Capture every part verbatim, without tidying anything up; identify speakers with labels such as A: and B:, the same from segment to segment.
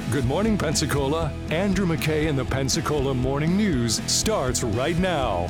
A: Good morning, Pensacola. Andrew McKay in the Pensacola Morning News starts right now.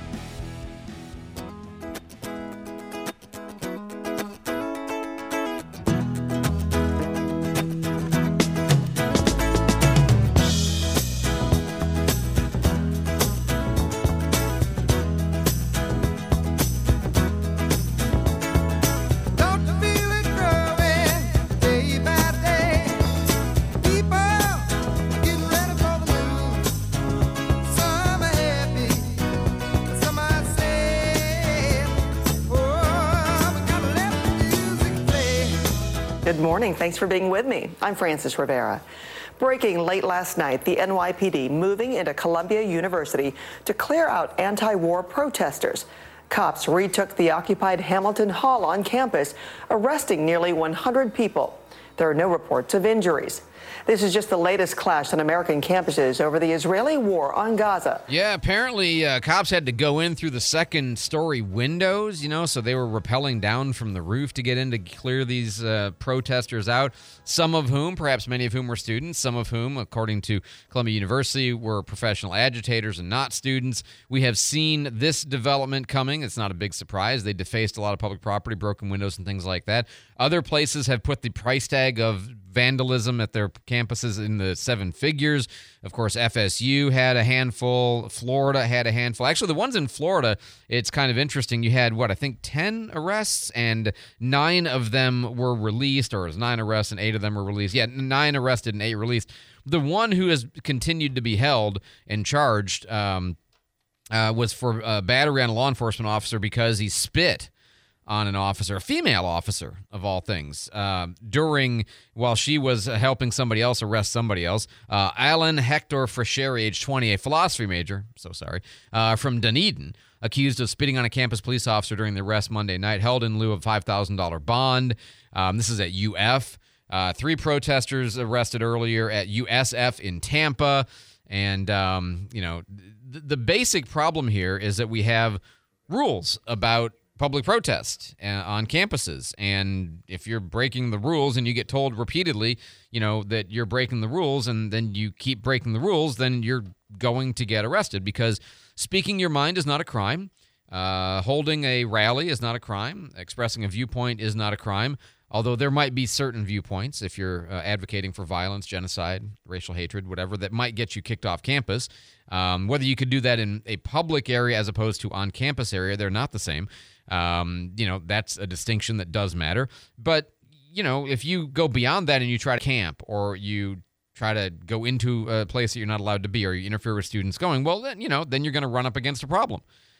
B: Good morning. Thanks for being with me. I'm Frances Rivera. Breaking late last night, the N Y P D moving into Columbia University to clear out anti-war protesters. Cops retook the occupied Hamilton Hall on campus, arresting nearly one hundred people. There are no reports of injuries. This is just the latest clash on American campuses over the Israeli war on Gaza.
C: Yeah, apparently uh, cops had to go in through the second-story windows, you know, so they were rappelling down from the roof to get in to clear these uh, protesters out, some of whom, perhaps many of whom were students, some of whom, according to Columbia University, were professional agitators and not students. We have seen this development coming. It's not a big surprise. They defaced a lot of public property, broken windows and things like that. Other places have put the price tag of vandalism at their campuses in the seven figures. Of course, F S U had a handful. Florida had a handful. Actually, the ones in Florida, it's kind of interesting. You had, what, I think ten arrests, and nine of them were released, or it was nine arrests and eight of them were released. Yeah, nine arrested and eight released. The one who has continued to be held and charged um, uh, was for uh, battery on a law enforcement officer because he spit on an officer, a female officer of all things, uh, during, while she was helping somebody else arrest somebody else. Uh, Alan Hector Frasheri, age twenty, a philosophy major, so sorry, uh, from Dunedin, accused of spitting on a campus police officer during the arrest Monday night, held in lieu of five thousand dollars bond. Um, this is at U F. Uh, three protesters arrested earlier at U S F in Tampa. And, um, you know, th- the basic problem here is that we have rules about public protest uh, on campuses, and if you're breaking the rules and you get told repeatedly, you know, that you're breaking the rules, and then you keep breaking the rules, then you're going to get arrested, because speaking your mind is not a crime. Uh, holding a rally is not a crime. Expressing a viewpoint is not a crime, although there might be certain viewpoints, if you're uh, advocating for violence, genocide, racial hatred, whatever, that might get you kicked off campus. Um, whether you could do that in a public area as opposed to on-campus area, they're not the same. Um, you know, that's a distinction that does matter. But, you know, if you go beyond that and you try to camp, or you try to go into a place that you're not allowed to be, or you interfere with students going, well, then, you know, then you're going to run up against a problem.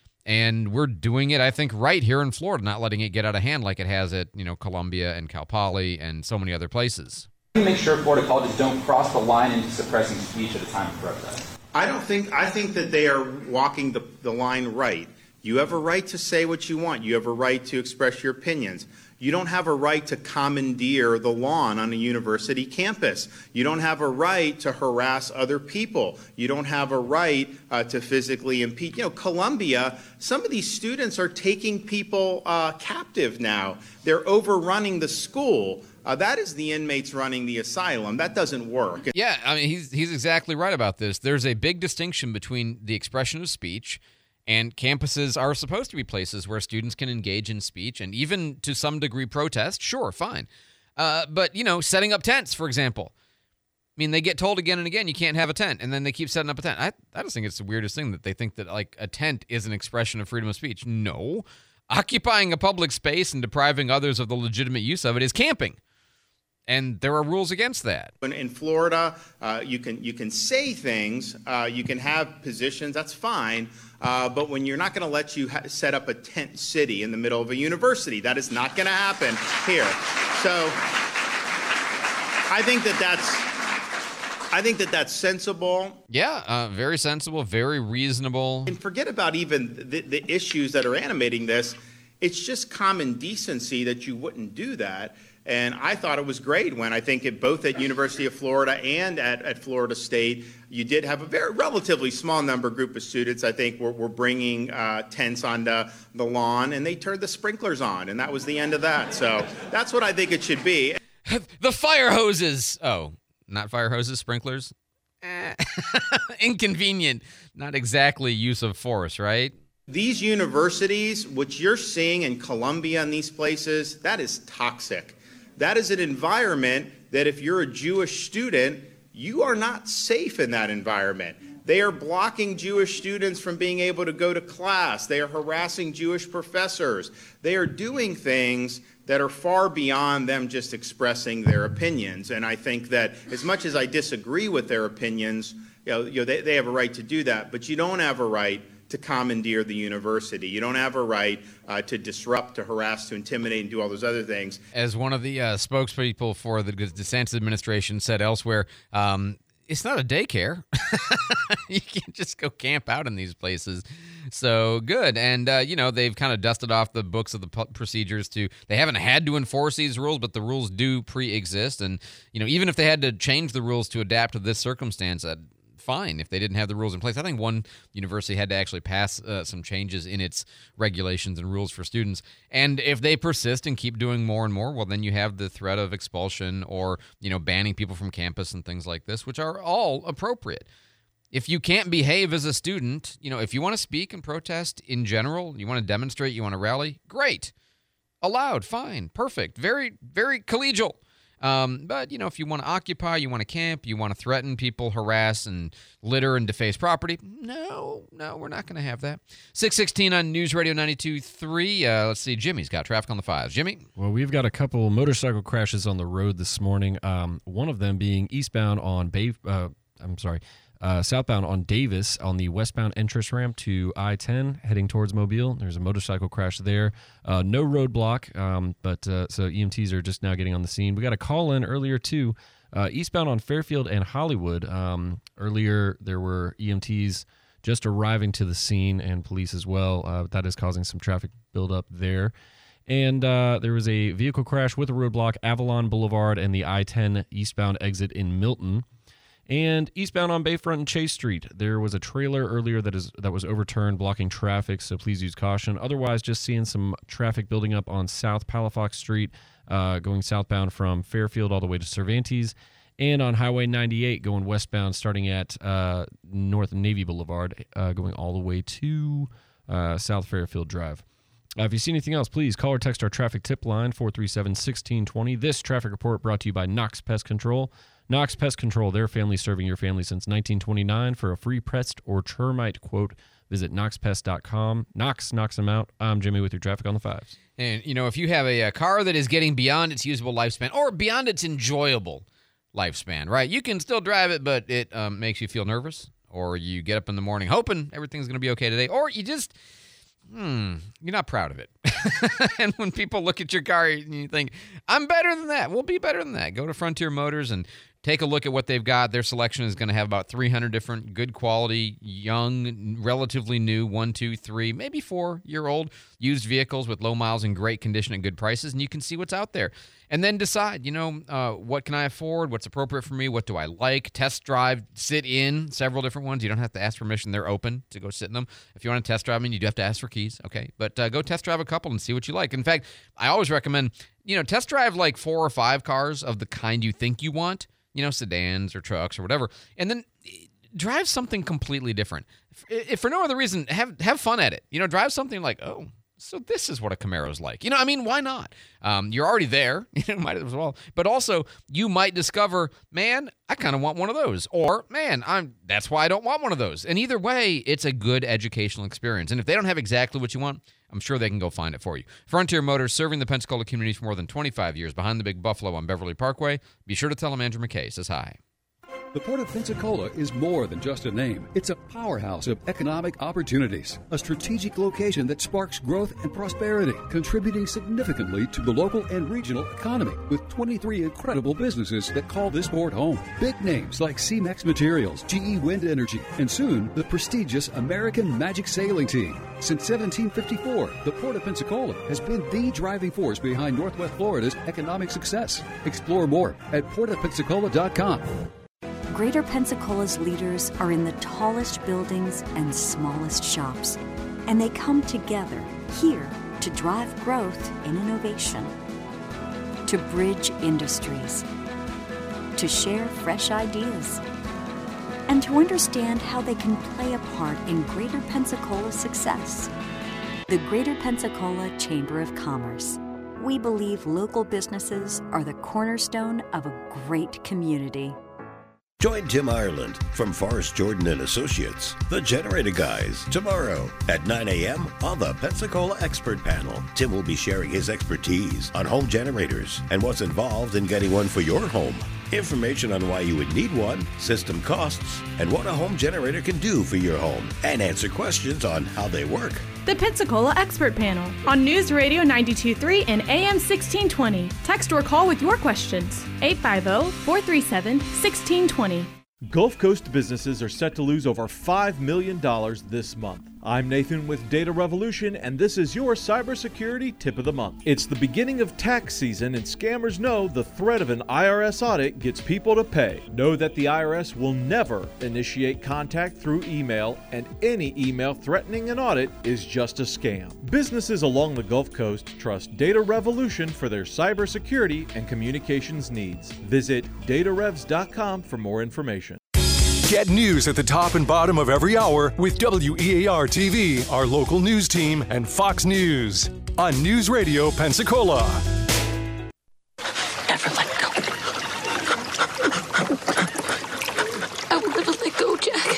C: And we're doing it, I think, right here in Florida, not letting it get out of hand like it has at, you know, Columbia and Cal Poly and so many other places.
D: Make sure Florida colleges don't cross the line into suppressing speech at a time of protest.
E: I don't think, I think that they are walking the, the line right. You have a right to say what you want. You have a right to express your opinions. You don't have a right to commandeer the lawn on a university campus. You don't have a right to harass other people. You don't have a right uh, to physically impede. You know, Columbia, some of these students are taking people uh, captive now. They're overrunning the school. Uh, that is the inmates running the asylum. That doesn't work.
C: Yeah, I mean, he's he's exactly right about this. There's a big distinction between the expression of speech, and campuses are supposed to be places where students can engage in speech and even to some degree protest. Sure, fine. Uh, but, you know, setting up tents, for example. I mean, they get told again and again, you can't have a tent, and then they keep setting up a tent. I, I just think it's the weirdest thing that they think that, like, a tent is an expression of freedom of speech. No. Occupying a public space and depriving others of the legitimate use of it is camping. And there are rules against that.
E: In, in Florida, uh, you can you can say things, uh, you can have positions, that's fine. Uh, but when you're not going to let you ha- set up a tent city in the middle of a university, that is not going to happen here. So I think that that's I think that that's sensible.
C: Yeah, uh, very sensible, very reasonable.
E: And forget about even the, the issues that are animating this. It's just common decency that you wouldn't do that. And I thought it was great when I think it, both at University of Florida and at, at Florida State, you did have a very relatively small number group of students, I think, were, were bringing uh, tents on the, the lawn, and they turned the sprinklers on, and that was the end of that. So that's what I think it should be.
C: The fire hoses. Oh, not fire hoses, sprinklers. Eh. Inconvenient, not exactly use of force, right?
E: These universities, what you're seeing in Columbia and these places, that is toxic. That is an environment that if you're a Jewish student, you are not safe in that environment. They are blocking Jewish students from being able to go to class. They are harassing Jewish professors. They are doing things that are far beyond them just expressing their opinions. And I think that as much as I disagree with their opinions, you know, you know they, they have a right to do that, but you don't have a right to commandeer the university. You don't have a right uh, to disrupt, to harass, to intimidate, and do all those other things.
C: As one of the uh, spokespeople for the DeSantis administration said elsewhere, um, it's not a daycare. You can't just go camp out in these places. So good. And, uh, you know, they've kind of dusted off the books of the p- procedures to, they haven't had to enforce these rules, but the rules do pre-exist. And, you know, even if they had to change the rules to adapt to this circumstance, uh, fine if they didn't have the rules in place. I think one university had to actually pass uh, some changes in its regulations and rules for students. And if they persist and keep doing more and more, well, then you have the threat of expulsion or, you know, banning people from campus and things like this, which are all appropriate. If you can't behave as a student, you know, if you want to speak and protest in general, you want to demonstrate, you want to rally, great. Allowed, fine, perfect, very, very collegial. Um, but, you know, if you want to occupy, you want to camp, you want to threaten people, harass and litter and deface property, no, no, we're not going to have that. six sixteen on News Radio ninety-two point three. Uh, let's see, Jimmy's got traffic on the fives. Jimmy?
F: Well, we've got a couple motorcycle crashes on the road this morning. Um, one of them being eastbound on Bay, uh, I'm sorry, uh, southbound on Davis on the westbound entrance ramp to I ten heading towards Mobile. There's a motorcycle crash there. Uh, no roadblock, um, but uh, so E M Ts are just now getting on the scene. We got a call in earlier too, uh, eastbound on Fairfield and Hollywood. Um, earlier there were E M Ts just arriving to the scene and police as well. Uh, that is causing some traffic buildup there. And uh, there was a vehicle crash with a roadblock, Avalon Boulevard and the I ten eastbound exit in Milton. And eastbound on Bayfront and Chase Street, there was a trailer earlier that is that was overturned, blocking traffic, so please use caution. Otherwise, just seeing some traffic building up on South Palafox Street, uh, going southbound from Fairfield all the way to Cervantes, and on Highway ninety-eight going westbound, starting at uh, North Navy Boulevard, uh, going all the way to uh, South Fairfield Drive. Uh, if you see anything else, please call or text our traffic tip line, four three seven, one six two zero. This traffic report brought to you by Knox Pest Control. Knox Pest Control, their family serving your family since nineteen twenty-nine. For a free pest or termite quote, visit knox pest dot com. Knox knocks them out. I'm Jimmy with your traffic on the fives.
C: And, you know, if you have a, a car that is getting beyond its usable lifespan or beyond its enjoyable lifespan, right? You can still drive it, but it um, makes you feel nervous, or you get up in the morning hoping everything's going to be okay today, or you just... Hmm, you're not proud of it. And when people look at your car and you think, I'm better than that, we'll be better than that. Go to Frontier Motors and take a look at what they've got. Their selection is going to have about three hundred different good quality, young, relatively new, one, two, three, maybe four-year-old used vehicles with low miles and great condition at good prices, and you can see what's out there. And then decide, you know, uh, what can I afford? What's appropriate for me? What do I like? Test drive, sit in several different ones. You don't have to ask permission. They're open to go sit in them. If you want to test drive them, you do have to ask for keys, okay? But uh, go test drive a couple and see what you like. In fact, I always recommend, you know, test drive like four or five cars of the kind you think you want, you know, sedans or trucks or whatever, and then drive something completely different. If, if for no other reason, have have fun at it. You know, drive something like, oh, so this is what a Camaro's like. You know, I mean, why not? Um, you're already there. You know, might as well. But also, you might discover, man, I kind of want one of those. Or, man, I'm that's why I don't want one of those. And either way, it's a good educational experience. And if they don't have exactly what you want, I'm sure they can go find it for you. Frontier Motors, serving the Pensacola community for more than twenty-five years, behind the Big Buffalo on Beverly Parkway. Be sure to tell them Andrew McKay says hi.
G: The Port of Pensacola is more than just a name. It's a powerhouse of economic opportunities, a strategic location that sparks growth and prosperity, contributing significantly to the local and regional economy, with twenty-three incredible businesses that call this port home. Big names like C-Mex Materials, G E Wind Energy, and soon the prestigious American Magic Sailing Team. Since seventeen fifty-four, the Port of Pensacola has been the driving force behind Northwest Florida's economic success. Explore more at port of pensacola dot com.
H: Greater Pensacola's leaders are in the tallest buildings and smallest shops, and they come together here to drive growth and innovation. To bridge industries, to share fresh ideas, and to understand how they can play a part in Greater Pensacola's success. The Greater Pensacola Chamber of Commerce. We believe local businesses are the cornerstone of a great community.
I: Join Tim Ireland from Forrest Jordan and Associates, the Generator Guys, tomorrow at nine a.m. on the Pensacola Expert Panel. Tim will be sharing his expertise on home generators and what's involved in getting one for your home. Information on why you would need one, system costs, and what a home generator can do for your home, and answer questions on how they work.
J: The Pensacola Expert Panel on News Radio ninety-two point three and A M sixteen twenty. Text or call with your questions. eight five zero, four three seven, one six two zero.
K: Gulf Coast businesses are set to lose over five million dollars this month. I'm Nathan with Data Revolution, and this is your cybersecurity tip of the month. It's the beginning of tax season, and scammers know the threat of an I R S audit gets people to pay. Know that the I R S will never initiate contact through email, and any email threatening an audit is just a scam. Businesses along the Gulf Coast trust Data Revolution for their cybersecurity and communications needs. Visit data revs dot com for more information.
A: Get news at the top and bottom of every hour with W E A R T V, our local news team, and Fox News on News Radio Pensacola.
L: Never let go. I will never let go, Jack.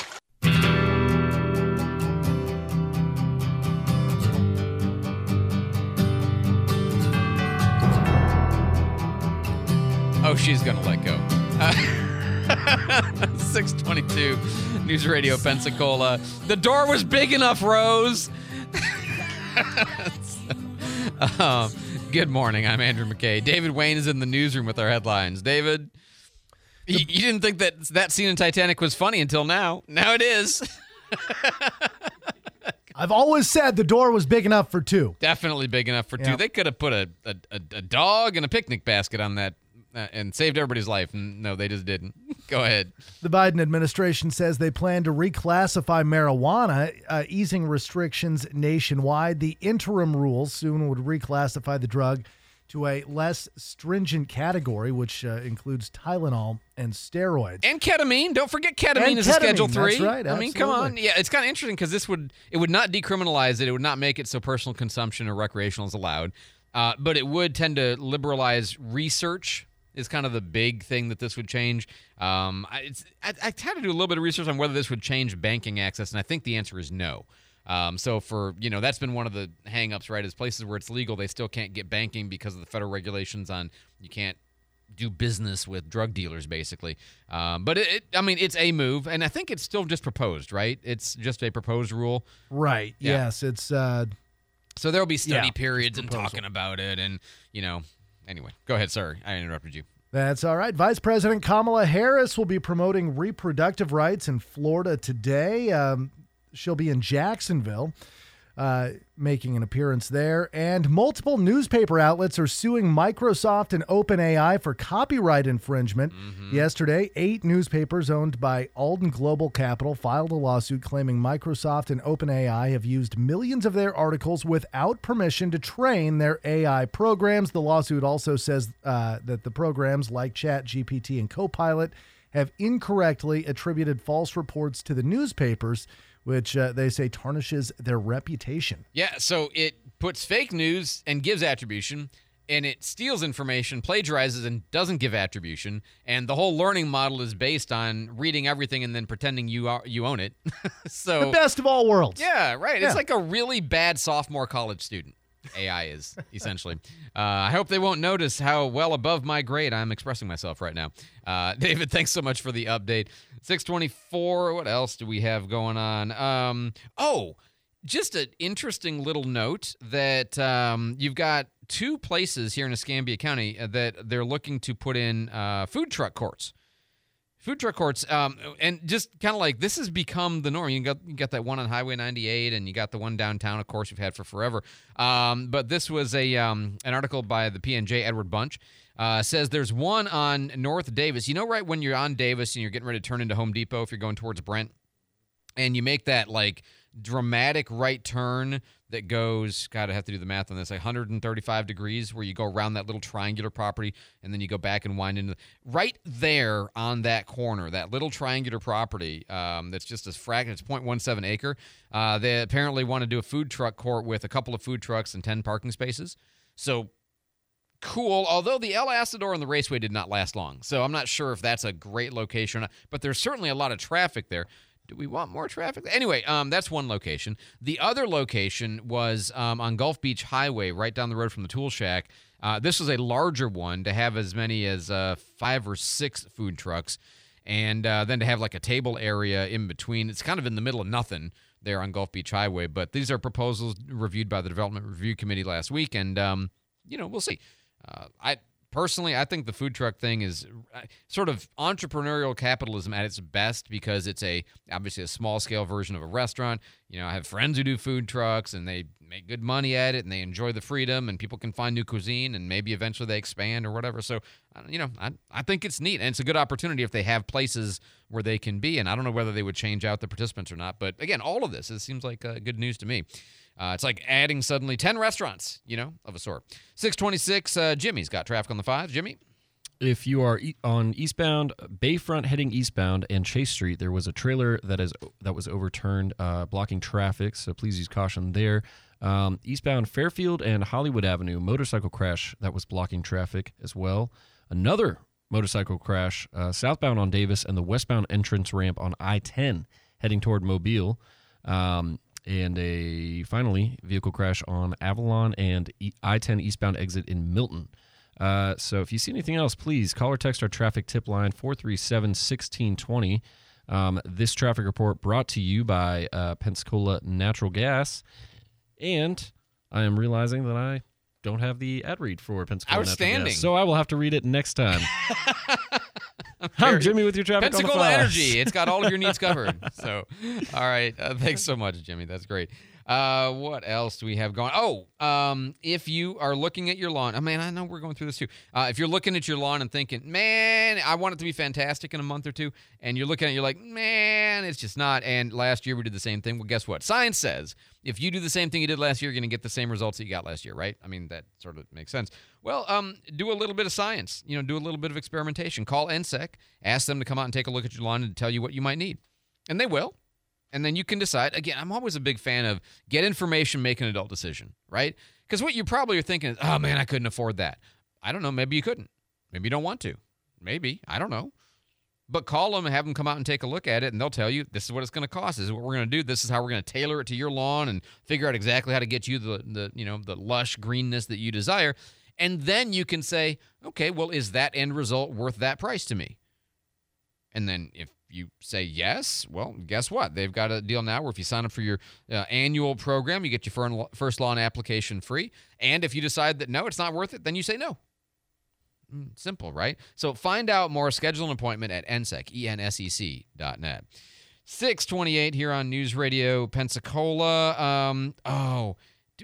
C: Oh, she's gonna let go. Uh, six twenty-two News Radio Pensacola. The door was big enough, Rose. um, good morning. I'm Andrew McKay. David Wayne is in the newsroom with our headlines. David, you, you didn't think that that scene in Titanic was funny until now. Now it is.
M: I've always said the door was big enough for two.
C: Definitely big enough for
M: Yeah.
C: two. They could have put a, a, a, a dog and a picnic basket on that uh, and saved everybody's life. And no, they just didn't. Go ahead.
M: The Biden administration says they plan to reclassify marijuana, uh, easing restrictions nationwide. The interim rules soon would reclassify the drug to a less stringent category, which uh, includes Tylenol and steroids.
C: And ketamine. Don't forget ketamine
M: And
C: is
M: ketamine,
C: a Schedule three.
M: that's right,
C: I mean, come on.
M: absolutely.
C: Yeah, it's kind of interesting because this would it would not decriminalize it. It would not make it so personal consumption or recreational is allowed. Uh, but it would tend to liberalize research is kind of the big thing that this would change. Um, I, it's, I, I had to do a little bit of research on whether this would change banking access, and I think the answer is no. Um, so for, you know, that's been one of the hang-ups, right, is places where it's legal, they still can't get banking because of the federal regulations on you can't do business with drug dealers, basically. Um, but, it, it, I mean, it's a move, and I think it's still just proposed, right? It's just a proposed rule.
M: Right,
C: Yeah.
M: yes. It's uh,
C: So there will be study
M: Yeah,
C: periods
M: it's
C: and
M: proposal.
C: talking about it, and, you know, anyway. Go ahead, sir. I interrupted you.
M: That's all right. Vice President Kamala Harris will be promoting reproductive rights in Florida today. Um, she'll be in Jacksonville, uh, making an appearance there. And multiple newspaper outlets are suing Microsoft and OpenAI for copyright infringement. Yesterday, eight newspapers owned by Alden Global Capital filed a lawsuit claiming Microsoft and OpenAI have used millions of their articles without permission to train their A I programs. The lawsuit also says uh, that the programs like ChatGPT and Copilot have incorrectly attributed false reports to the newspapers, which uh, they say tarnishes their reputation.
C: Yeah, so it puts fake news and gives attribution, and it steals information, plagiarizes, and doesn't give attribution. And the whole learning model is based on reading everything and then pretending you are, you own it. So
M: The best of all worlds.
C: yeah, right.
M: Yeah.
C: It's like a really bad sophomore college student. A I is, essentially. Uh, I hope they won't notice how well above my grade I'm expressing myself right now. Uh, David, thanks so much for the update. six twenty-four, what else do we have going on? Um, oh, just an interesting little note that um, you've got two places here in Escambia County that they're looking to put in uh, food truck courts. Food truck courts, um, and just kind of like this has become the norm. You got you got that one on Highway ninety-eight, and you got the one downtown, of course, we've had for forever. Um, but this was a um, an article by the P N J, Edward Bunch, uh, says there's one on North Davis. You know, right when you're on Davis and you're getting ready to turn into Home Depot if you're going towards Brent, and you make that like dramatic right turn that goes, God, I have to do the math on this, like one hundred thirty-five degrees, where you go around that little triangular property and then you go back and wind into the, right there on that corner, that little triangular property um, that's just a fraction, it's zero point one seven acre. Uh, they apparently want to do a food truck court with a couple of food trucks and ten parking spaces. So cool, although the El Asador and the Raceway did not last long. So I'm not sure if that's a great location or not, but there's certainly a lot of traffic there. Do we want more traffic? Anyway, um, that's one location. The other location was um, on Gulf Beach Highway, right down the road from the Tool Shack. Uh, this was a larger one to have as many as uh, five or six food trucks, and uh, then to have like a table area in between. It's kind of in the middle of nothing there on Gulf Beach Highway, but these are proposals reviewed by the Development Review Committee last week, and, um, you know, we'll see. Uh, I Personally, I think the food truck thing is sort of entrepreneurial capitalism at its best, because it's a obviously a small-scale version of a restaurant. You know, I have friends who do food trucks, and they make good money at it, and they enjoy the freedom, and people can find new cuisine, and maybe eventually they expand or whatever. So, you know, I, I think it's neat, and it's a good opportunity if they have places where they can be, and I don't know whether they would change out the participants or not. But, again, all of this, it seems like uh, good news to me. Uh, it's like adding suddenly ten restaurants, you know, of a sort. six twenty-six, uh, Jimmy's got traffic on the five. Jimmy?
F: If you are e- on eastbound, Bayfront heading eastbound and Chase Street, there was a trailer that is that was overturned, uh, blocking traffic, so please use caution there. Um, eastbound Fairfield and Hollywood Avenue, motorcycle crash that was blocking traffic as well. Another motorcycle crash uh, southbound on Davis and the westbound entrance ramp on I ten heading toward Mobile. Um And a, finally, vehicle crash on Avalon and I ten eastbound exit in Milton. Uh, so if you see anything else, please call or text our traffic tip line, four three seven, one six two zero. Um, this traffic report brought to you by uh, Pensacola Natural Gas. And I am realizing that I don't have the ad read for Pensacola Natural Gas. So I will have to read it next time. I'm Jimmy with your traffic on the
C: Pensacola
F: five.
C: Energy. It's got all of your needs covered. So, all right. Uh, thanks so much, Jimmy. That's great. Uh, what else do we have going? Oh, um, if you are looking at your lawn, I mean, I know we're going through this too. Uh, if you're looking at your lawn and thinking, man, I want it to be fantastic in a month or two, and you're looking at it, you're like, man, it's just not. And last year we did the same thing. Well, guess what? Science says if you do the same thing you did last year, you're going to get the same results that you got last year, right? I mean, that sort of makes sense. Well, um, do a little bit of science. You know, do a little bit of experimentation. Call N S E C. Ask them to come out and take a look at your lawn and tell you what you might need. And they will. And then you can decide. Again, I'm always a big fan of get information, make an adult decision, right? Because what you probably are thinking is, oh, man, I couldn't afford that. I don't know. Maybe you couldn't. Maybe you don't want to. Maybe. I don't know. But call them and have them come out and take a look at it, and they'll tell you this is what it's going to cost. This is what we're going to do. This is how we're going to tailor it to your lawn and figure out exactly how to get you the, the you know the lush greenness that you desire. And then you can say, okay, well, is that end result worth that price to me? And then if you say yes, well, guess what? They've got a deal now where if you sign up for your uh, annual program, you get your first lawn application free. And if you decide that, no, it's not worth it, then you say no. Simple, right? So find out more. Schedule an appointment at N S E C, E N S E C dot net. six twenty-eight here on News Radio Pensacola. Um, oh, do,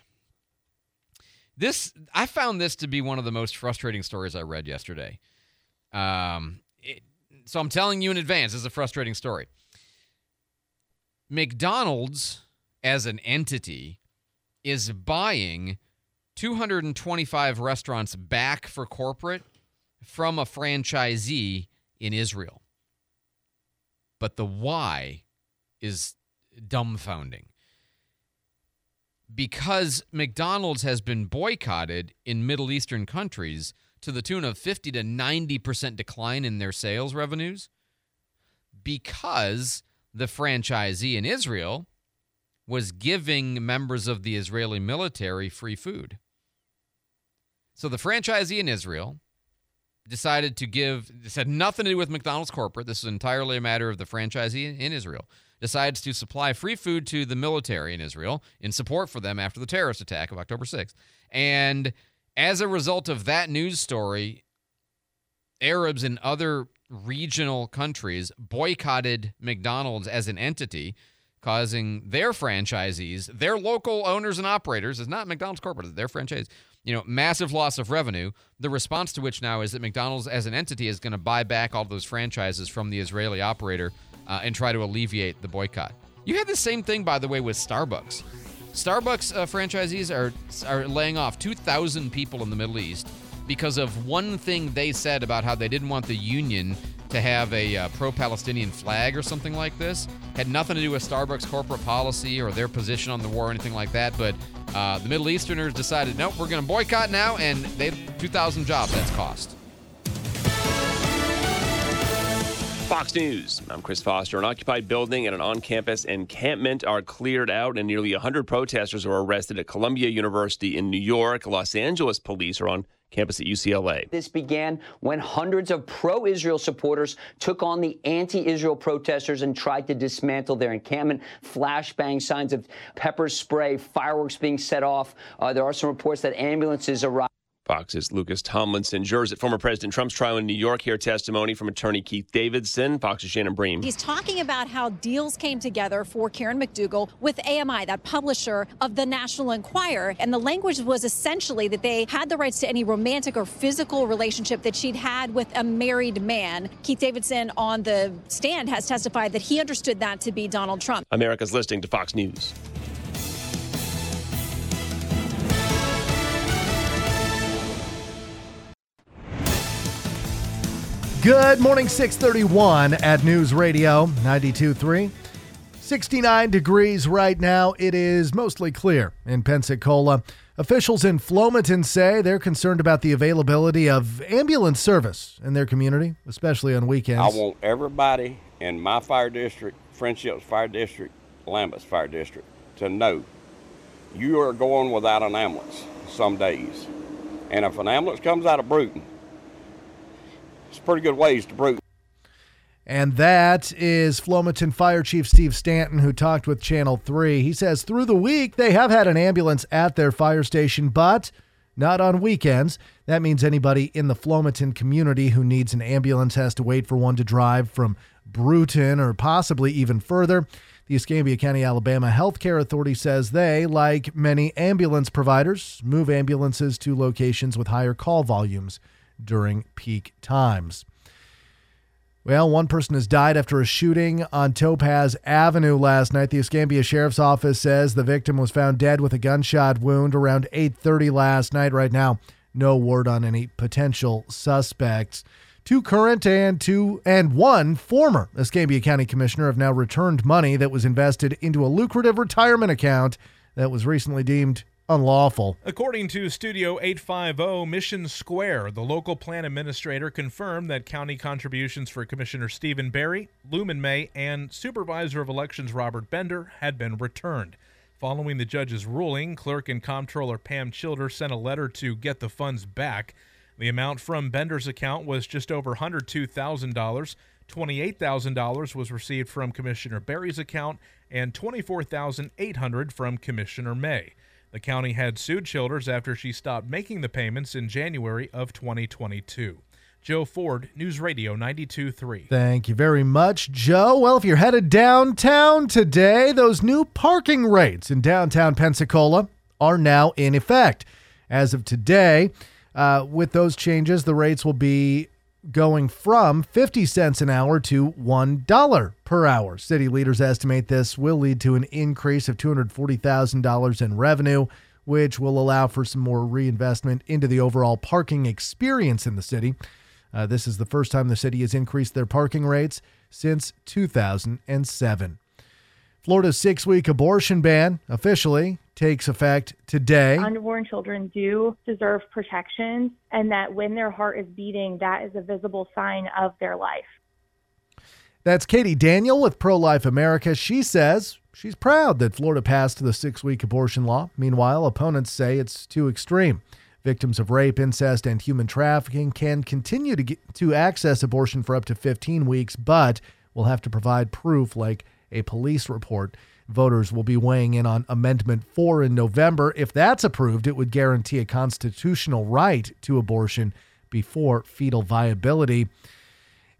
C: this I found this to be one of the most frustrating stories I read yesterday. Um, it, so I'm telling you in advance, this is a frustrating story. McDonald's, as an entity, is buying two hundred twenty-five restaurants back for corporate from a franchisee in Israel. But the why is dumbfounding. Because McDonald's has been boycotted in Middle Eastern countries to the tune of fifty to ninety percent decline in their sales revenues, because the franchisee in Israel was giving members of the Israeli military free food. So the franchisee in Israel decided to give, this had nothing to do with McDonald's corporate, this is entirely a matter of the franchisee in Israel, decides to supply free food to the military in Israel in support for them after the terrorist attack of October sixth. And as a result of that news story, Arabs in other regional countries boycotted McDonald's as an entity, causing their franchisees, their local owners and operators, it's not McDonald's corporate, it's their franchise, You know, massive loss of revenue. The response to which now is that McDonald's as an entity is going to buy back all those franchises from the Israeli operator uh, and try to alleviate the boycott. You had the same thing, by the way, with Starbucks. Starbucks uh, franchisees are are laying off two thousand people in the Middle East because of one thing they said about how they didn't want the union to have a uh, pro-Palestinian flag or something like this. Had nothing to do with Starbucks corporate policy or their position on the war or anything like that, but uh, the Middle Easterners decided, nope, we're going to boycott now, and they two thousand jobs that's cost.
N: Fox News. I'm Chris Foster. An occupied building and an on-campus encampment are cleared out, and nearly one hundred protesters are arrested at Columbia University in New York. Los Angeles police are on campus at U C L A.
O: This began when hundreds of pro-Israel supporters took on the anti-Israel protesters and tried to dismantle their encampment. Flashbang, signs of pepper spray, fireworks being set off. Uh, there are some reports that ambulances arrived.
N: Fox's Lucas Tomlinson jurors at former President Trump's trial in New York hear testimony from attorney Keith Davidson. Fox's Shannon Bream.
P: He's talking about how deals came together for Karen McDougal with A M I, that publisher of the National Enquirer. And the language was essentially that they had the rights to any romantic or physical relationship that she'd had with a married man. Keith Davidson on the stand has testified that he understood that to be Donald Trump.
N: America's listening to Fox News.
M: Good morning, six thirty-one at News Radio ninety-two point three. sixty-nine degrees right now. It is mostly clear in Pensacola. Officials in Flomaton say they're concerned about the availability of ambulance service in their community, especially on weekends.
Q: I want everybody in my fire district, Friendships Fire District, Lambeth Fire District, to know you are going without an ambulance some days. And if an ambulance comes out of Bruton, it's pretty good ways to Bruton.
M: And that is Flomaton Fire Chief Steve Stanton, who talked with Channel three. He says through the week they have had an ambulance at their fire station, but not on weekends. That means anybody in the Flomaton community who needs an ambulance has to wait for one to drive from Bruton or possibly even further. The Escambia County, Alabama Healthcare Authority says they, like many ambulance providers, move ambulances to locations with higher call volumes during peak times. Well, one person has died after a shooting on Topaz Avenue last night. The Escambia Sheriff's Office says the victim was found dead with a gunshot wound around eight thirty last night. Right now, no word on any potential suspects. Two current and two and one former Escambia County Commissioner have now returned money that was invested into a lucrative retirement account that was recently deemed unlawful.
R: According to Studio eight fifty, Mission Square, the local plan administrator confirmed that county contributions for Commissioner Stephen Barry, Luman May, and Supervisor of Elections Robert Bender had been returned. Following the judge's ruling, Clerk and Comptroller Pam Childer sent a letter to get the funds back. The amount from Bender's account was just over one hundred two thousand dollars. twenty-eight thousand dollars was received from Commissioner Barry's account and twenty-four thousand eight hundred dollars from Commissioner May. The county had sued Childers after she stopped making the payments in January of twenty twenty-two. Joe Ford, News Radio ninety-two point three.
M: Thank you very much, Joe. Well, if you're headed downtown today, those new parking rates in downtown Pensacola are now in effect. As of today, uh, with those changes, the rates will be going from fifty cents an hour to one dollar per hour. City leaders estimate this will lead to an increase of two hundred forty thousand dollars in revenue, which will allow for some more reinvestment into the overall parking experience in the city. Uh, this is the first time the city has increased their parking rates since two thousand seven. Florida's six-week abortion ban officially takes effect today.
S: Unborn children do deserve protection, and that when their heart is beating, that is a visible sign of their life.
M: That's Katie Daniel with Pro-Life America. She says she's proud that Florida passed the six-week abortion law. Meanwhile, opponents say it's too extreme. Victims of rape, incest, and human trafficking can continue to get to access abortion for up to fifteen weeks, but will have to provide proof like a police report. Voters will be weighing in on Amendment four in November. If that's approved, it would guarantee a constitutional right to abortion before fetal viability.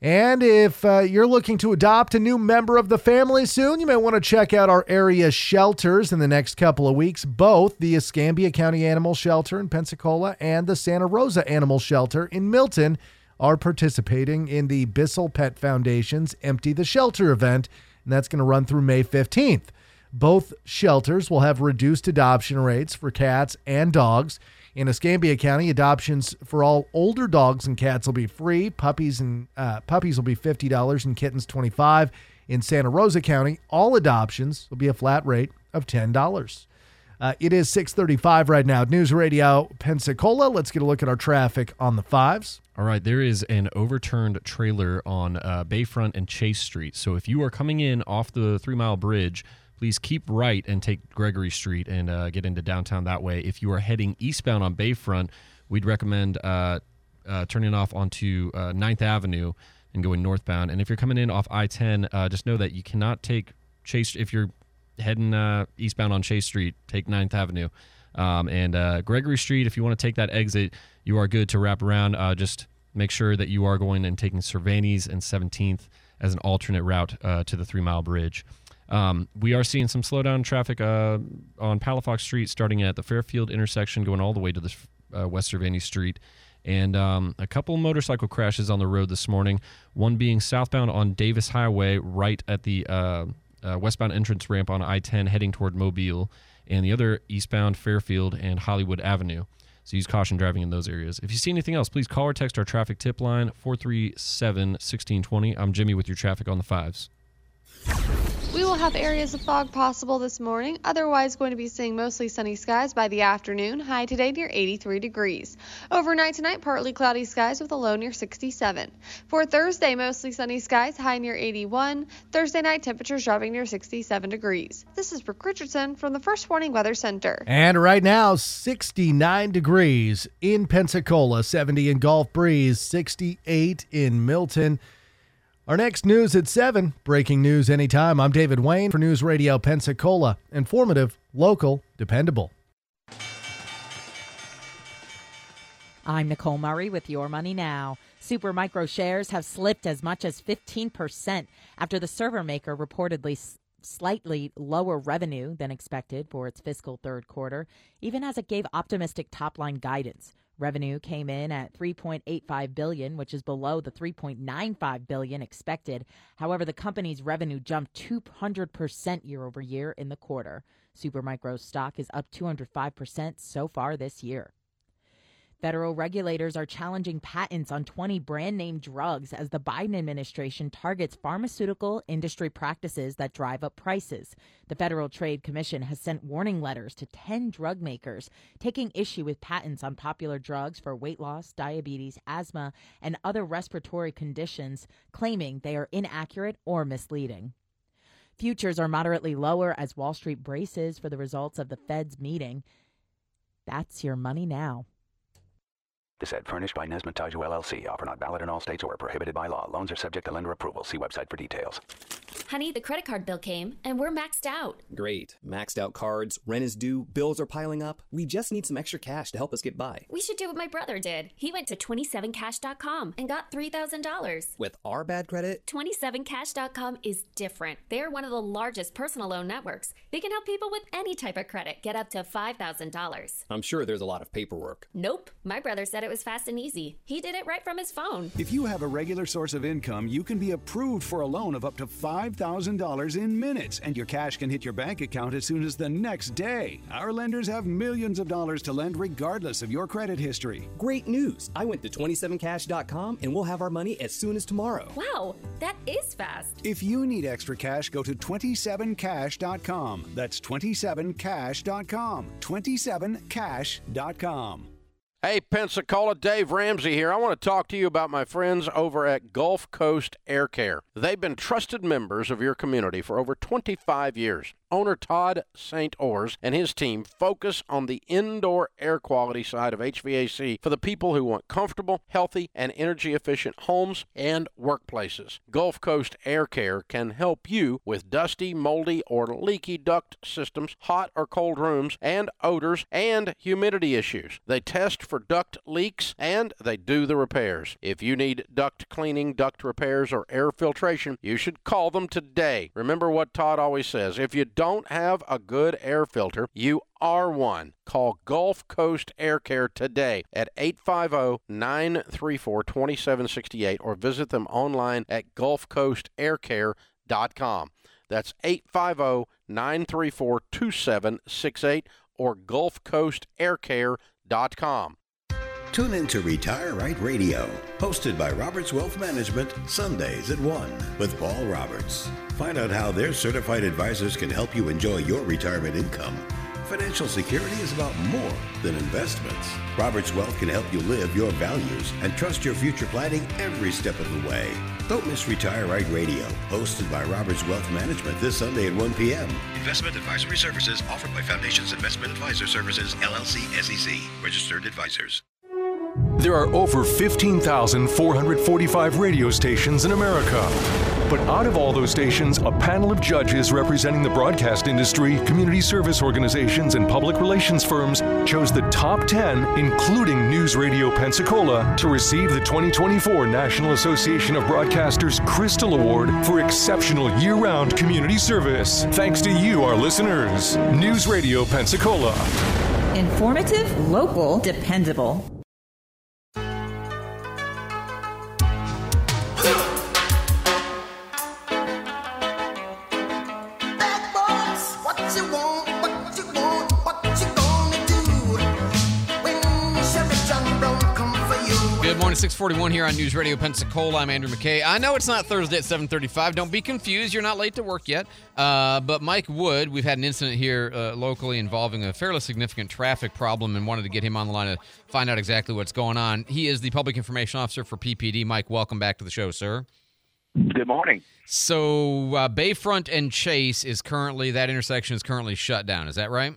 M: And if uh, you're looking to adopt a new member of the family soon, you may want to check out our area shelters in the next couple of weeks. Both the Escambia County Animal Shelter in Pensacola and the Santa Rosa Animal Shelter in Milton are participating in the Bissell Pet Foundation's Empty the Shelter event, and that's going to run through May fifteenth. Both shelters will have reduced adoption rates for cats and dogs. In Escambia County, adoptions for all older dogs and cats will be free. Puppies and uh, puppies will be fifty dollars and kittens twenty-five dollars. In Santa Rosa County, all adoptions will be a flat rate of ten dollars. Uh, it is six thirty-five right now. News Radio Pensacola. Let's get a look at our traffic on the fives.
F: All right, there is an overturned trailer on uh, Bayfront and Chase Street. So if you are coming in off the Three Mile Bridge, please keep right and take Gregory Street and uh, get into downtown that way. If you are heading eastbound on Bayfront, we'd recommend uh, uh, turning off onto uh, ninth Avenue and going northbound. And if you're coming in off I ten, uh, just know that you cannot take Chase. If you're heading uh, eastbound on Chase Street, take ninth Avenue. Um, and uh, Gregory Street, if you want to take that exit, you are good to wrap around. Uh, just make sure that you are going and taking Cervantes and seventeenth as an alternate route uh, to the Three Mile Bridge. Um, we are seeing some slowdown traffic uh, on Palafox Street, starting at the Fairfield intersection, going all the way to the uh, West Cervantes Street. And um, a couple motorcycle crashes on the road this morning, one being southbound on Davis Highway, right at the uh, uh, westbound entrance ramp on I ten heading toward Mobile, and the other eastbound Fairfield and Hollywood Avenue. So use caution driving in those areas. If you see anything else, please call or text our traffic tip line, four three seven, one six two zero. I'm Jimmy with your traffic on the fives.
T: We will have areas of fog possible this morning, otherwise going to be seeing mostly sunny skies by the afternoon, high today near eighty-three degrees. Overnight tonight, partly cloudy skies with a low near sixty-seven. For Thursday, mostly sunny skies, high near eighty-one. Thursday night, temperatures dropping near sixty-seven degrees. This is Brooke Richardson from the First Warning Weather Center.
M: And right now, sixty-nine degrees in Pensacola, seventy in Gulf Breeze, sixty-eight in Milton. Our next news at seven. Breaking news anytime. I'm David Wayne for News Radio Pensacola. Informative, local, dependable.
U: I'm Nicole Murray with Your Money Now. Super Micro shares have slipped as much as fifteen percent after the server maker reportedly s- slightly lower revenue than expected for its fiscal third quarter, even as it gave optimistic top-line guidance. Revenue came in at three point eight five billion dollars, which is below the three point nine five billion dollars expected. However, the company's revenue jumped two hundred percent year over year in the quarter. Supermicro's stock is up two hundred five percent so far this year. Federal regulators are challenging patents on twenty brand-name drugs as the Biden administration targets pharmaceutical industry practices that drive up prices. The Federal Trade Commission has sent warning letters to ten drug makers taking issue with patents on popular drugs for weight loss, diabetes, asthma, and other respiratory conditions, claiming they are inaccurate or misleading. Futures are moderately lower as Wall Street braces for the results of the Fed's meeting. That's Your Money Now.
V: This ad furnished by Nesmith Taiju L L C. Offer not valid in all states or prohibited by law. Loans are subject to lender approval. See website for details.
W: Honey, the credit card bill came, and we're maxed out.
X: Great. Maxed out cards, rent is due, bills are piling up. We just need some extra cash to help us get by.
W: We should do what my brother did. He went to twenty-seven cash dot com and got three thousand dollars.
X: With our bad credit?
W: twenty-seven cash dot com is different. They're one of the largest personal loan networks. They can help people with any type of credit get up to five thousand dollars.
X: I'm sure there's a lot of paperwork.
W: Nope. My brother said it was fast and easy. He did it right from his phone.
Y: If you have a regular source of income, you can be approved for a loan of up to five thousand dollars in minutes, and your cash can hit your bank account as soon as the next day. Our lenders have millions of dollars to lend regardless of your credit history.
X: Great news! I went to twenty-seven cash dot com and we'll have our money as soon as tomorrow.
W: Wow, that is fast.
Y: If you need extra cash, go to twenty-seven cash dot com. That's twenty-seven cash dot com. twenty-seven cash dot com.
Z: Hey, Pensacola, Dave Ramsey here. I want to talk to you about my friends over at Gulf Coast Air Care. They've been trusted members of your community for over twenty-five years. Owner Todd Saint Ors and his team focus on the indoor air quality side of H V A C for the people who want comfortable, healthy, and energy-efficient homes and workplaces. Gulf Coast Air Care can help you with dusty, moldy, or leaky duct systems, hot or cold rooms, and odors and humidity issues. They test for for duct leaks, and they do the repairs. If you need duct cleaning, duct repairs, or air filtration, you should call them today. Remember what Todd always says, if you don't have a good air filter, you are one. Call Gulf Coast Air Care today at eight five zero, nine three four, two seven six eight or visit them online at gulf coast air care dot com. That's eight five zero, nine three four, two seven six eight or gulf coast air care dot com.
B: Tune in to Retire Right Radio, hosted by Roberts Wealth Management, Sundays at one with Paul Roberts. Find out how their certified advisors can help you enjoy your retirement income. Financial security is about more than investments. Roberts Wealth can help you live your values and trust your future planning every step of the way. Don't miss Retire Right Radio, hosted by Roberts Wealth Management this Sunday at one p.m.
D: Investment advisory services offered by Foundations Investment Advisor Services, L L C, S E C, registered advisors.
A: There are over fifteen thousand four hundred forty-five radio stations in America. But out of all those stations, a panel of judges representing the broadcast industry, community service organizations, and public relations firms chose the top ten, including News Radio Pensacola, to receive the twenty twenty-four National Association of Broadcasters Crystal Award for exceptional year-round community service. Thanks to you, our listeners. News Radio Pensacola.
E: Informative, local, dependable.
C: Good morning, six forty-one here on News Radio Pensacola. I'm Andrew McKay. I know it's not Thursday at seven thirty-five. Don't be confused. You're not late to work yet. Uh, but Mike Wood, we've had an incident here uh, locally involving a fairly significant traffic problem and wanted to get him on the line to find out exactly what's going on. He is the Public Information Officer for P P D. Mike, welcome back to the show, sir.
G: Good morning.
C: So uh, Bayfront and Chase is currently, that intersection is currently shut down. Is that right?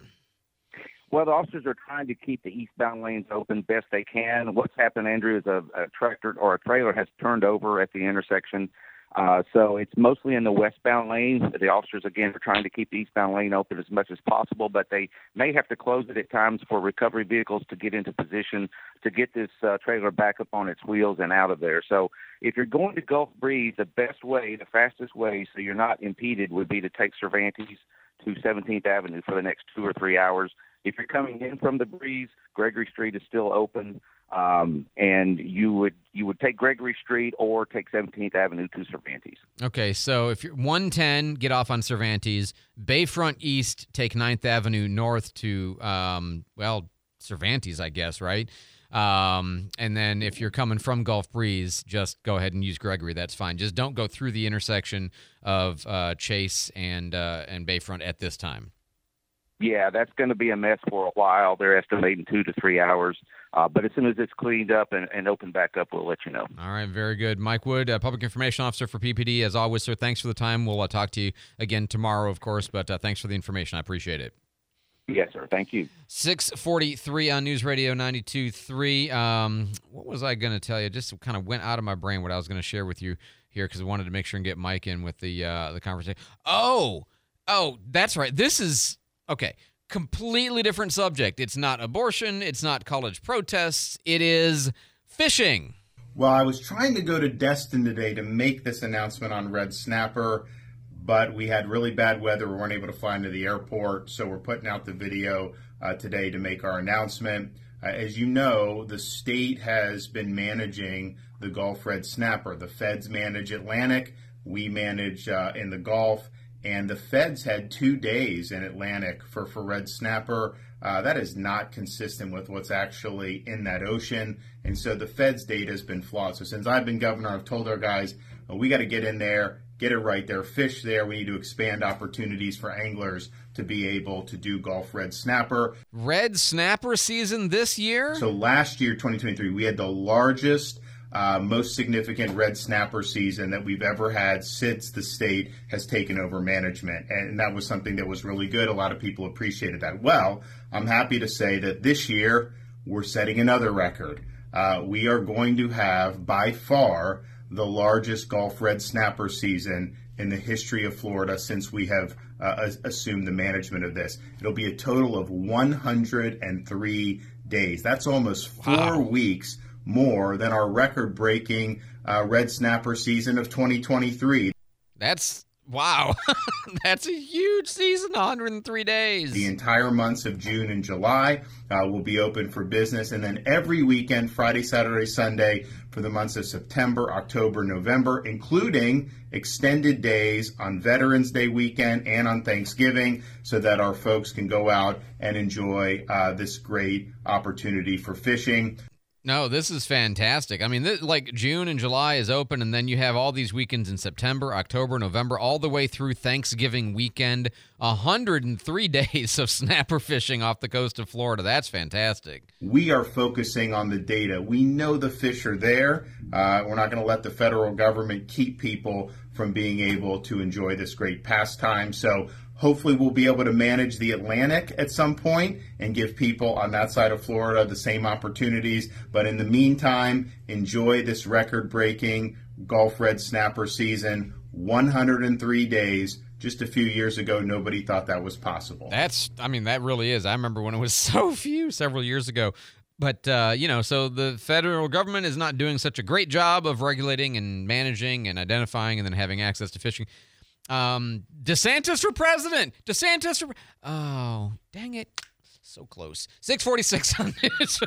G: Well, the officers are trying to keep the eastbound lanes open best they can. What's happened, Andrew, is a, a tractor or a trailer has turned over at the intersection. Uh, so it's mostly in the westbound lane. The officers, again, are trying to keep the eastbound lane open as much as possible, but they may have to close it at times for recovery vehicles to get into position to get this uh, trailer back up on its wheels and out of there. So if you're going to Gulf Breeze, the best way, the fastest way, so you're not impeded, would be to take Cervantes to seventeenth Avenue for the next two or three hours. If you're coming in from the Breeze, Gregory Street is still open, um, and you would you would take Gregory Street or take seventeenth Avenue to Cervantes.
C: Okay, so if you're one ten, get off on Cervantes. Bayfront East, take ninth Avenue north to, um, well, Cervantes, I guess, right? Um, and then if you're coming from Gulf Breeze, just go ahead and use Gregory. That's fine. Just don't go through the intersection of uh, Chase and uh, and Bayfront at this time.
G: Yeah, that's going to be a mess for a while. They're estimating two to three hours. Uh, but as soon as it's cleaned up and, and opened back up, we'll let you know.
C: All right, very good. Mike Wood, uh, Public Information Officer for P P D. As always, sir, thanks for the time. We'll uh, talk to you again tomorrow, of course, but uh, thanks for the information. I appreciate it.
G: Yes, sir. Thank you.
C: six forty-three on News Radio ninety-two point three. Um, what was I going to tell you? Just kind of went out of my brain what I was going to share with you here because I wanted to make sure and get Mike in with the uh, the conversation. Oh, oh, that's right. This is, okay, completely different subject. It's not abortion. It's not college protests. It is fishing.
H: Well, I was trying to go to Destin today to make this announcement on red snapper, but we had really bad weather. We weren't able to fly into the airport, so we're putting out the video uh, today to make our announcement. Uh, as you know, the state has been managing the Gulf red snapper. The feds manage Atlantic. We manage uh, in the Gulf. And the feds had two days in Atlantic for, for red snapper. Uh, that is not consistent with what's actually in that ocean. And so the feds' data has been flawed. So since I've been governor, I've told our guys, well, we got to get in there, get it right there, fish there. We need to expand opportunities for anglers to be able to do Gulf red snapper.
C: Red snapper season this year?
H: So last year, twenty twenty-three, we had the largest Uh, most significant red snapper season that we've ever had since the state has taken over management. And that was something that was really good. A lot of people appreciated that. Well, I'm happy to say that this year we're setting another record. Uh, we are going to have by far the largest Gulf red snapper season in the history of Florida since we have uh, assumed the management of this. It'll be a total of one hundred three days. That's almost four
C: Wow.
H: weeks more than our record-breaking uh, red snapper season of twenty twenty-three.
C: That's, wow. That's a huge season, one hundred three days.
H: The entire months of June and July uh, will be open for business, and then every weekend, Friday, Saturday, Sunday, for the months of September, October, November, including extended days on Veterans Day weekend and on Thanksgiving, so that our folks can go out and enjoy uh, this great opportunity for fishing.
C: No, this is fantastic. I mean, this, like June and July is open, and then you have all these weekends in September, October, November, all the way through Thanksgiving weekend. one hundred three days of snapper fishing off the coast of Florida. That's fantastic.
H: We are focusing on the data. We know the fish are there. Uh, we're not going to let the federal government keep people from being able to enjoy this great pastime. So hopefully we'll be able to manage the Atlantic at some point and give people on that side of Florida the same opportunities. But in the meantime, enjoy this record-breaking Gulf red snapper season, one hundred three days. Just a few years ago, nobody thought that was possible.
C: That's, I mean, that really is. I remember when it was so few several years ago. But, uh, you know, so the federal government is not doing such a great job of regulating and managing and identifying and then having access to fishing. Um, DeSantis for president. DeSantis for... Oh, dang it. So close. six forty-six on news.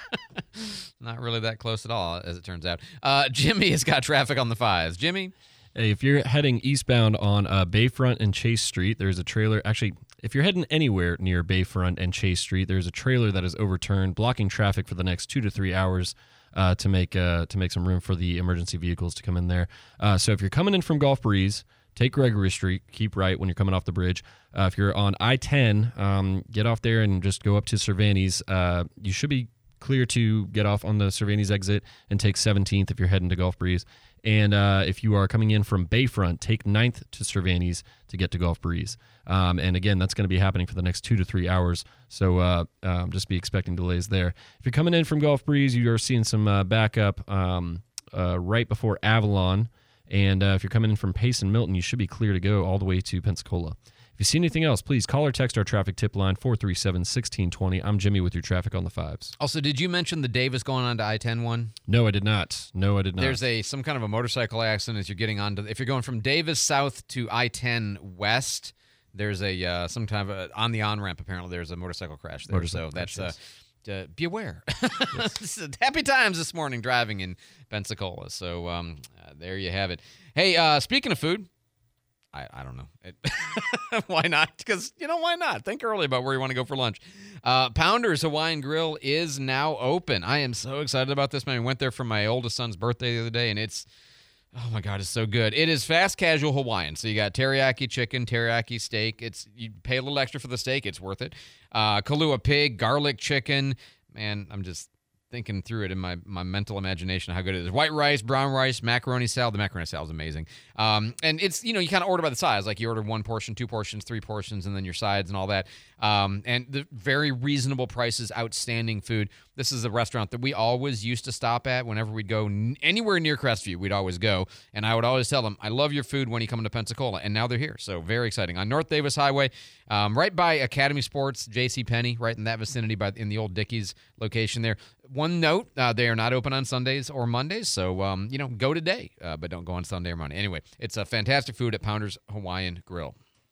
C: Not really that close at all, as it turns out. Uh, Jimmy has got traffic on the fives. Jimmy?
F: Hey, if you're heading eastbound on uh, Bayfront and Chase Street, there's a trailer. Actually, if you're heading anywhere near Bayfront and Chase Street, there's a trailer that is overturned, blocking traffic for the next two to three hours uh, to make uh, to make some room for the emergency vehicles to come in there. Uh, so if you're coming in from Gulf Breeze, take Gregory Street, keep right when you're coming off the bridge. Uh, if you're on I ten, um, get off there and just go up to Cervantes. Uh, you should be clear to get off on the Cervantes exit and take seventeenth if you're heading to Gulf Breeze. And uh, if you are coming in from Bayfront, take ninth to Cervantes to get to Gulf Breeze. Um, and again, that's going to be happening for the next two to three hours. So uh, um, just be expecting delays there. If you're coming in from Gulf Breeze, you are seeing some uh, backup um, uh, right before Avalon. And uh, if you're coming in from Pace and Milton, you should be clear to go all the way to Pensacola. If you see anything else, please call or text our traffic tip line, four three seven, one six two zero. I'm Jimmy with your traffic on the fives.
C: Also, did you mention the Davis going on to I ten one?
F: No, I did not. No, I did not.
C: There's a some kind of a motorcycle accident as you're getting on to, if you're going from Davis south to I ten west, there's a uh, some kind of a, on the on-ramp, apparently, there's a motorcycle crash there.
F: Motorcycle
C: so that's,
F: crash,
C: uh, uh, be aware. Yes. Happy times this morning driving in Pensacola. So um, uh, there you have it. Hey, uh, speaking of food, I, I don't know. It, why not? Because, you know, why not? Think early about where you want to go for lunch. Uh, Pounders Hawaiian Grill is now open. I am so excited about this, man. I went there for my oldest son's birthday the other day, and it's, oh, my God, it's so good. It is fast casual Hawaiian. So you got teriyaki chicken, teriyaki steak. It's you pay a little extra for the steak. It's worth it. Uh, Kalua pig, garlic chicken. Man, I'm just thinking through it in my, my mental imagination how good it is. White rice, brown rice, macaroni salad. The macaroni salad is amazing. Um, and it's, you know, you kind of order by the size. Like you order one portion, two portions, three portions, and then your sides and all that. Um, and the very reasonable prices, outstanding food. This is a restaurant that we always used to stop at whenever we'd go n- anywhere near Crestview. We'd always go. And I would always tell them, I love your food when you come to Pensacola. And now they're here. So very exciting. On North Davis Highway, um, right by Academy Sports, JCPenney, right in that vicinity by in the old Dickies location there. One note, uh, they are not open on Sundays or Mondays. So, um, you know, go today, uh, but don't go on Sunday or Monday. Anyway, it's a fantastic food at Pounders Hawaiian Grill.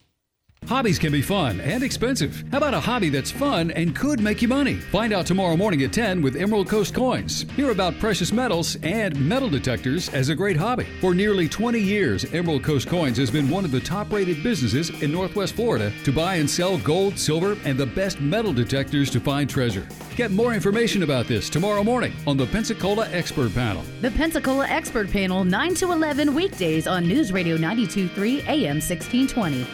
I: Hobbies can be fun and expensive. How about a hobby that's fun and could make you money? Find out tomorrow morning at ten with Emerald Coast Coins. Hear about precious metals and metal detectors as a great hobby. For nearly twenty years, Emerald Coast Coins has been one of the top-rated businesses in Northwest Florida to buy and sell gold, silver, and the best metal detectors to find treasure. Get more information about this tomorrow morning on the Pensacola Expert Panel.
J: The Pensacola Expert Panel, nine to eleven weekdays on News Radio ninety-two point three A M sixteen twenty.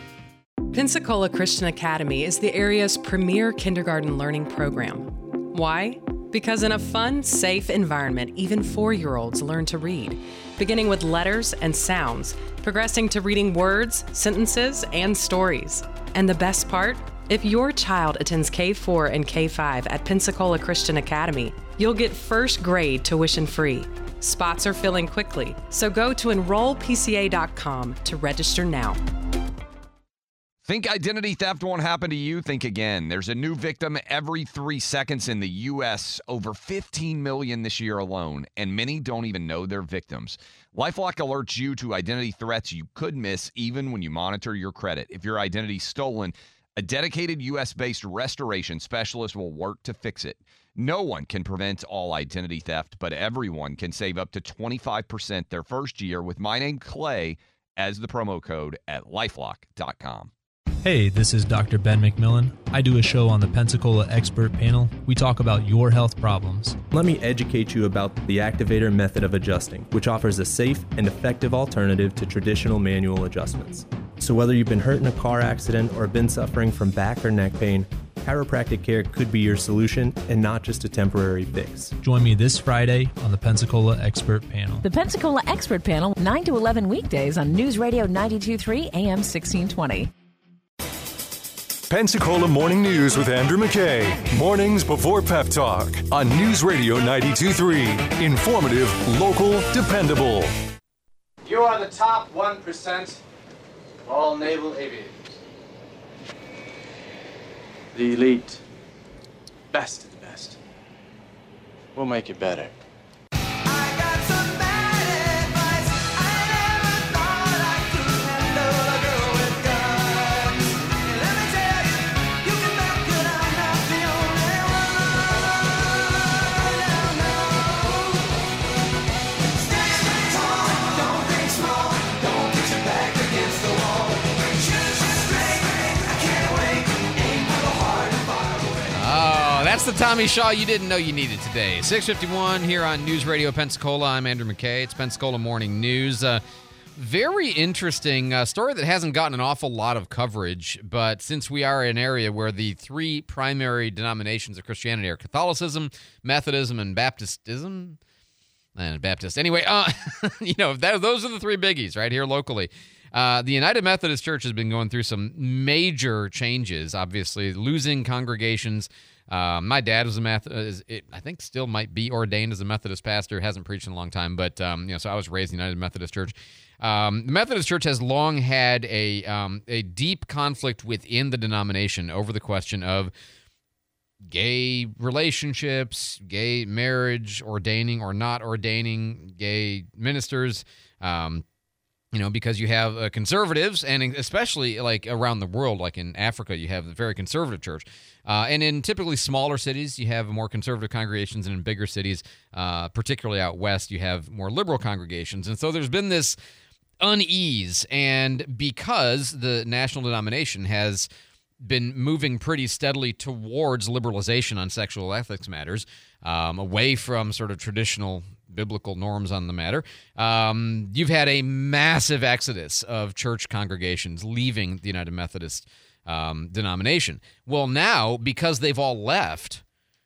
K: Pensacola Christian Academy is the area's premier kindergarten learning program. Why? Because in a fun, safe environment, even four-year-olds learn to read, beginning with letters and sounds, progressing to reading words, sentences, and stories. And the best part? If your child attends K four and K five at Pensacola Christian Academy, you'll get first grade tuition free. Spots are filling quickly, so go to enroll P C A dot com to register now.
L: Think identity theft won't happen to you? Think again. There's a new victim every three seconds in the U S, over fifteen million this year alone, and many don't even know they're victims. LifeLock alerts you to identity threats you could miss even when you monitor your credit. If your identity's stolen, a dedicated U S-based restoration specialist will work to fix it. No one can prevent all identity theft, but everyone can save up to twenty-five percent their first year with my name, Clay, as the promo code at lifelock dot com.
N: Hey, this is Doctor Ben McMillan. I do a show on the Pensacola Expert Panel. We talk about your health problems.
O: Let me educate you about the Activator method of adjusting, which offers a safe and effective alternative to traditional manual adjustments. So whether you've been hurt in a car accident or been suffering from back or neck pain, chiropractic care could be your solution and not just a temporary fix.
N: Join me this Friday on the Pensacola Expert Panel.
P: The Pensacola Expert Panel, nine to eleven weekdays on News Radio ninety-two point three A M sixteen twenty.
A: Pensacola Morning News with Andrew McKay. Mornings before Pep Talk on News Radio ninety-two point three. Informative, local, dependable.
Q: You are the top one percent of all naval aviators. The elite. Best of the best. We'll make you better.
C: That's the Tommy Shaw you didn't know you needed today. six fifty-one here on News Radio Pensacola. I'm Andrew McKay. It's Pensacola Morning News. Uh, very interesting uh, story that hasn't gotten an awful lot of coverage, but since we are an area where the three primary denominations of Christianity are Catholicism, Methodism, and Baptistism, and Baptist. Anyway, uh, you know, that, those are the three biggies right here locally. Uh, the United Methodist Church has been going through some major changes, obviously, losing congregations. Uh, my dad was a Methodist, it, I think still might be ordained as a Methodist pastor, hasn't preached in a long time, but, um, you know, so I was raised in the United Methodist Church. Um, the Methodist Church has long had a, um, a deep conflict within the denomination over the question of gay relationships, gay marriage, ordaining or not ordaining gay ministers, um, you know, because you have uh, conservatives, and especially like around the world, like in Africa, you have a very conservative church. Uh, and in typically smaller cities, you have more conservative congregations, and in bigger cities, uh, particularly out west, you have more liberal congregations. And so there's been this unease, and because the national denomination has been moving pretty steadily towards liberalization on sexual ethics matters, um, away from sort of traditional biblical norms on the matter, um, you've had a massive exodus of church congregations leaving the United Methodist um, denomination. Well, now, because they've all left,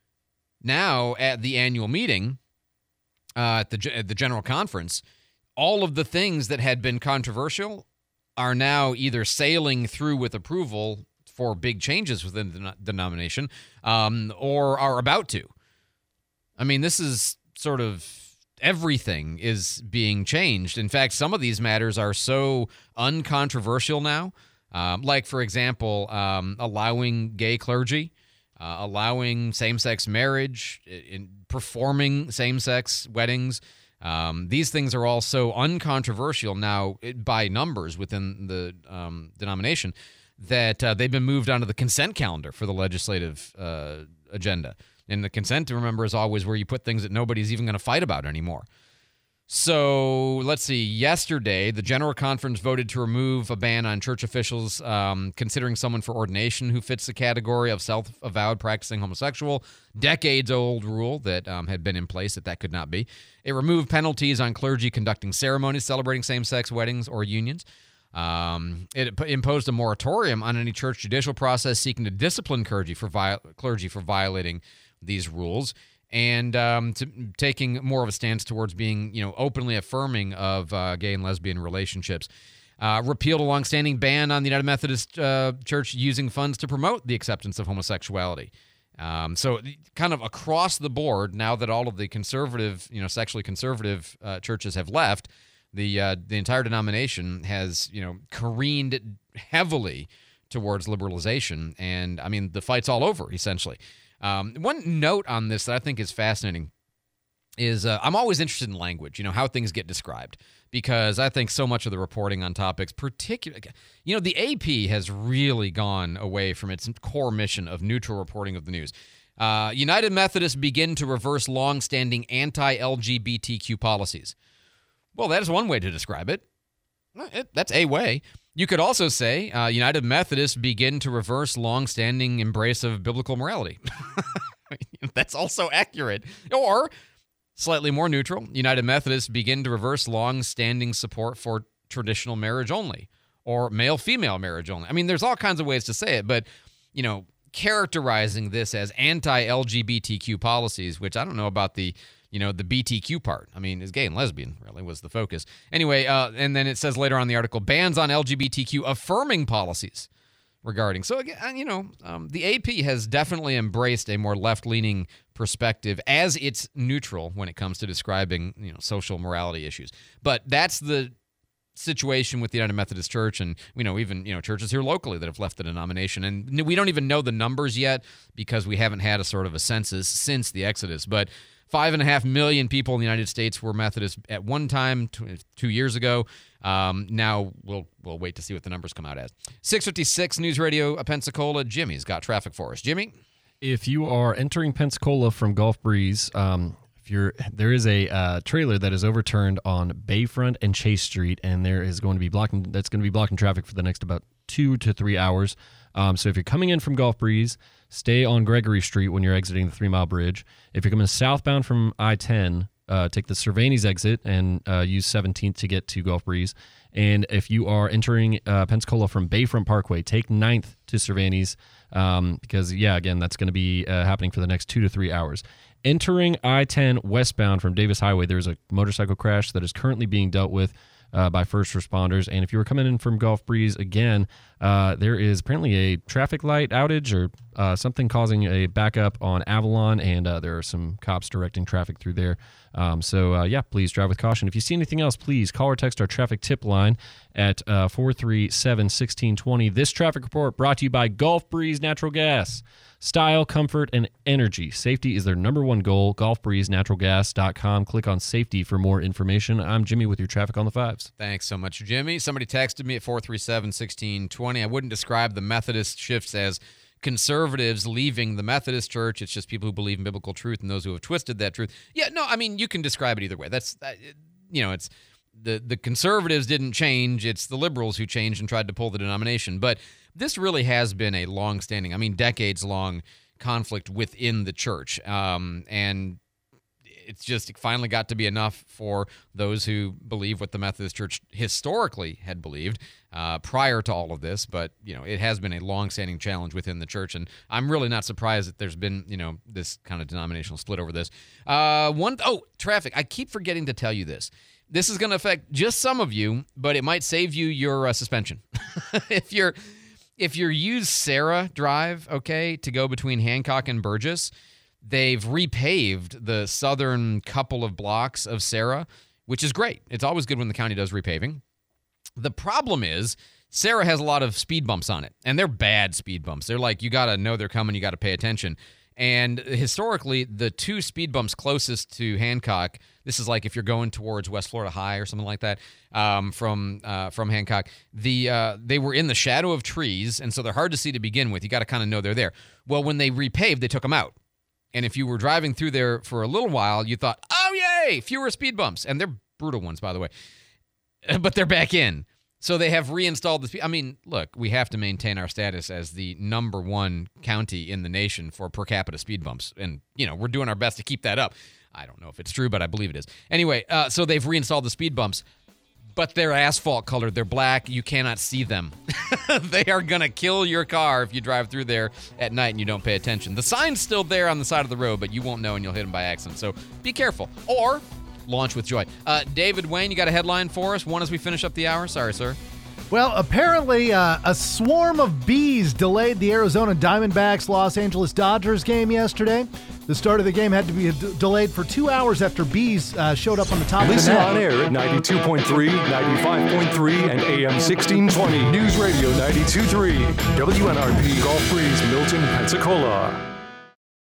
C: now at the annual meeting, uh, at, the, at the General Conference, all of the things that had been controversial are now either sailing through with approval for big changes within the denomination, um, or are about to. I mean, this is sort of everything is being changed. In fact, some of these matters are so uncontroversial now, um, like, for example, um, allowing gay clergy, uh, allowing same-sex marriage, in performing same-sex weddings. Um, these things are all so uncontroversial now by numbers within the um, denomination that uh, they've been moved onto the consent calendar for the legislative uh, agenda. And the consent, remember, is always where you put things that nobody's even going to fight about anymore. So let's see. Yesterday, the General Conference voted to remove a ban on church officials um, considering someone for ordination who fits the category of self-avowed practicing homosexual. Decades-old rule that um, had been in place that that could not be. It removed penalties on clergy conducting ceremonies celebrating same-sex weddings or unions. Um, it imposed a moratorium on any church judicial process seeking to discipline clergy for vi- clergy for violating these rules, and um, to, taking more of a stance towards being, you know, openly affirming of uh, gay and lesbian relationships. Uh, repealed a longstanding ban on the United Methodist uh, Church using funds to promote the acceptance of homosexuality. Um, so, kind of across the board, now that all of the conservative, you know, sexually conservative uh, churches have left, the uh, the entire denomination has, you know, careened heavily towards liberalization. And, I mean, the fight's all over, essentially. Um, one note on this that I think is fascinating is uh, I'm always interested in language, you know, how things get described, because I think so much of the reporting on topics, particularly, you know, the A P has really gone away from its core mission of neutral reporting of the news. Uh, United Methodists begin to reverse long-standing anti-L G B T Q policies. Well, that is one way to describe it. it that's a way. You could also say uh, United Methodists begin to reverse long-standing embrace of biblical morality. That's also accurate. Or, slightly more neutral, United Methodists begin to reverse long-standing support for traditional marriage only or male-female marriage only. I mean, there's all kinds of ways to say it, but, you know, characterizing this as anti-L G B T Q policies, which I don't know about the, you know, the B T Q part. I mean, is gay and lesbian really was the focus. Anyway, uh, and then it says later on in the article, bans on L G B T Q affirming policies regarding. So, again, you know, um, the A P has definitely embraced a more left-leaning perspective as it's neutral when it comes to describing, you know, social morality issues. But that's the situation with the United Methodist Church, and we know even, you know, churches here locally that have left the denomination, and we don't even know the numbers yet because we haven't had a sort of a census since the Exodus. But five and a half million people in the United States were Methodist at one time, two, two years ago. Um, now we'll we'll wait to see what the numbers come out as. six fifty-six News Radio Pensacola. Jimmy's got traffic for us. Jimmy,
F: if you are entering Pensacola from Gulf Breeze, um, if you're there is a uh, trailer that is overturned on Bayfront and Chase Street, and there is going to be blocking. That's going to be blocking traffic for the next about two to three hours. Um, so if you're coming in from Gulf Breeze, stay on Gregory Street when you're exiting the Three Mile Bridge. If you're coming southbound from I ten, uh, take the Cervantes exit and uh, use seventeenth to get to Gulf Breeze. And if you are entering uh, Pensacola from Bayfront Parkway, take ninth to Cervantes um, because, yeah, again, that's going to be uh, happening for the next two to three hours. Entering I ten westbound from Davis Highway, there's a motorcycle crash that is currently being dealt with uh, by first responders. And if you were coming in from Gulf Breeze, again, uh, there is apparently a traffic light outage or uh, something causing a backup on Avalon, and uh, there are some cops directing traffic through there. Um, so, uh, yeah, please drive with caution. If you see anything else, please call or text our traffic tip line at uh, four three seven, one six two zero. This traffic report brought to you by Gulf Breeze Natural Gas. Style, comfort, and energy. Safety is their number one goal. Gulf Breeze Natural Gas dot com. Click on safety for more information. I'm Jimmy with your traffic on the fives.
C: Thanks so much, Jimmy. Somebody texted me at four three seven, one six two zero. I wouldn't describe the Methodist shifts as conservatives leaving the Methodist Church. It's just people who believe in biblical truth and those who have twisted that truth. Yeah, no, I mean, you can describe it either way. That's, uh, you know, it's the, the conservatives didn't change. It's the liberals who changed and tried to pull the denomination. But this really has been a long-standing, I mean, decades-long conflict within the church. Um, and it's just it finally got to be enough for those who believe what the Methodist Church historically had believed uh, prior to all of this. But, you know, it has been a long-standing challenge within the church, and I'm really not surprised that there's been, you know, this kind of denominational split over this. Uh, one, oh, traffic. I keep forgetting to tell you this. This is going to affect just some of you, but it might save you your uh, suspension. if you're if you use Sarah Drive, okay, to go between Hancock and Burgess, they've repaved the southern couple of blocks of Sarah, which is great. It's always good when the county does repaving. The problem is Sarah has a lot of speed bumps on it, and they're bad speed bumps. They're like, you got to know they're coming, you got to pay attention. And historically, the two speed bumps closest to Hancock, this is like if you're going towards West Florida High or something like that, um, from uh, from Hancock, the uh, they were in the shadow of trees, and so they're hard to see to begin with. You got to kind of know they're there. Well, when they repaved, they took them out. And if you were driving through there for a little while, you thought, oh, yay, fewer speed bumps. And they're brutal ones, by the way. But they're back in. So they have reinstalled the speed. I mean, look, we have to maintain our status as the number one county in the nation for per capita speed bumps. And, you know, we're doing our best to keep that up. I don't know if it's true, but I believe it is. Anyway, uh, so they've reinstalled the speed bumps. But they're asphalt colored. They're black. You cannot see them. They are going to kill your car if you drive through there at night and you don't pay attention. The sign's still there on the side of the road, but you won't know and you'll hit them by accident. So be careful. Or launch with joy. Uh, David Wayne, you got a headline for us? One as we finish up the hour? Sorry, sir.
M: Well, apparently uh, a swarm of bees delayed the Arizona Diamondbacks Los Angeles Dodgers game yesterday. The start of the game had to be d- delayed for two hours after bees uh, showed up on the top
A: Listen
M: of the
A: on
M: net.
A: air at ninety-two point three, ninety-five point three, and A M sixteen twenty. News Radio ninety-two point three. W N R P Gulf Breeze, Milton, Pensacola.